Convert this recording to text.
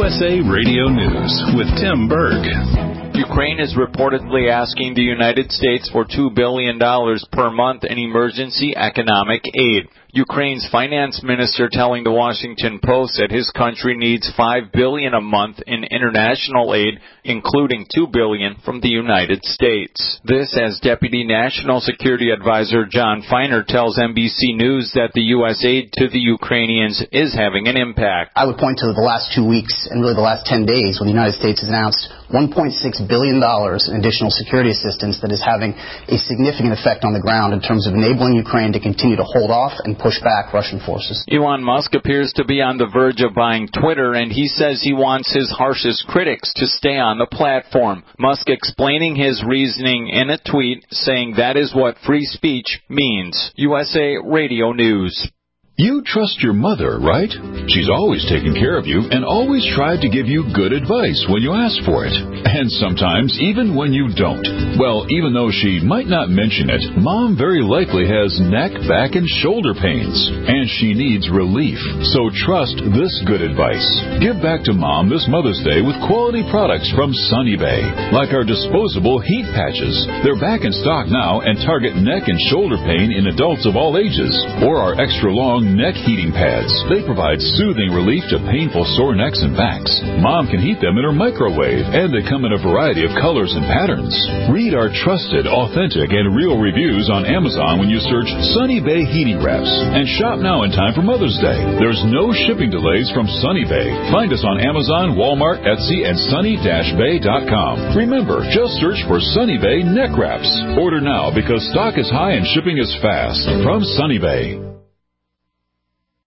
USA Radio News with Tim Berg. Ukraine is reportedly asking the United States for $2 billion per month in emergency economic aid. Ukraine's finance minister telling the Washington Post that his country needs $5 billion a month in international aid, including $2 billion from the United States. This as Deputy National Security Advisor John Feiner tells NBC News that the U.S. aid to the Ukrainians is having an impact. I would point to the last 2 weeks and really the last 10 days when the United States has announced $1.6 billion in additional security assistance that is having a significant effect on the ground in terms of enabling Ukraine to continue to hold off and push back Russian forces. Elon Musk appears to be on the verge of buying Twitter, and he says he wants his harshest critics to stay on the platform. Musk explaining his reasoning in a tweet, saying that is what free speech means. USA Radio News. You trust your mother, right? She's always taken care of you and always tried to give you good advice when you ask for it. And sometimes even when you don't. Well, even though she might not mention it, Mom very likely has neck, back, and shoulder pains. And she needs relief. So trust this good advice. Give back to Mom this Mother's Day with quality products from Sunny Bay. Like our disposable heat patches. They're back in stock now and target neck and shoulder pain in adults of all ages. Or our extra long neck heating pads. They provide soothing relief to painful sore necks and backs. Mom can heat them in her microwave, and they come in a variety of colors and patterns. Read our trusted, authentic, and real reviews on Amazon when you search Sunny Bay Heating Wraps. And shop now in time for Mother's Day. There's no shipping delays from Sunny Bay. Find us on Amazon, Walmart, Etsy, and sunny-bay.com. Remember, just search for Sunny Bay Neck Wraps. Order now because stock is high and shipping is fast. From Sunny Bay.